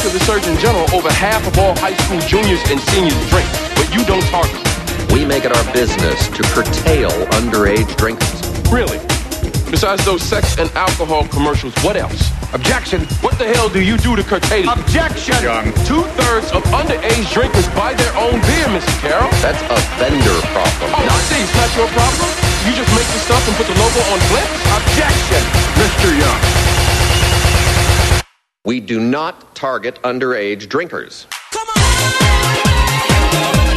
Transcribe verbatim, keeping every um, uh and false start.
to the Surgeon General, over half of all high school juniors and seniors drink, but you don't target. We make it our business to curtail underage drinkers. Really? Besides those sex and alcohol commercials, what else? Objection. What the hell do you do to curtail? Objection. Young. Two-thirds of underage drinkers buy their own beer, Mister Carroll. That's a vendor problem. Oh, I see. It's not your problem? You just make the stuff and put the logo on Flint's? Objection. Mister Young. We do not target underage drinkers. Come on!